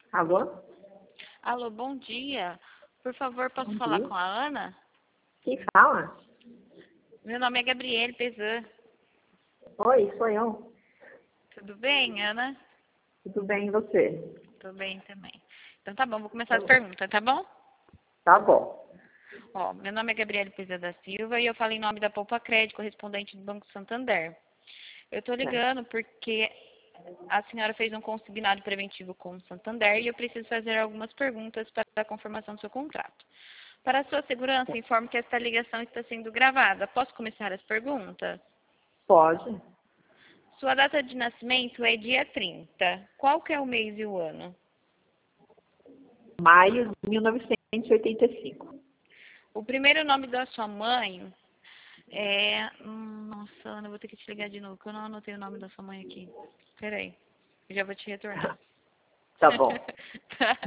Alô? Alô, bom dia. Por favor, posso Bom falar dia. com a Ana? Quem fala? Meu nome é Gabriele Pezan. Oi, sou eu. Tudo bem, Ana? Tudo bem, e você? Tudo bem também. Então tá bom, vou começar as perguntas, tá bom? Tá bom. Ó, meu nome é Gabriele Pezan da Silva e eu falo em nome da Poupa Crédito, correspondente do Banco Santander. Eu tô Certo. ligando porque a senhora fez um consignado preventivo com o Santander e eu preciso fazer algumas perguntas para a confirmação do seu contrato. Para a sua segurança, informo que esta ligação está sendo gravada. Posso começar as perguntas? Pode. Sua data de nascimento é dia 30. Qual que é o mês e o ano? Maio de 1985. O primeiro nome da sua mãe é... Nossa, Ana, eu vou ter que te ligar de novo, porque eu não anotei o nome da sua mãe aqui. Peraí, eu já vou te retornar. Tá bom. Tá.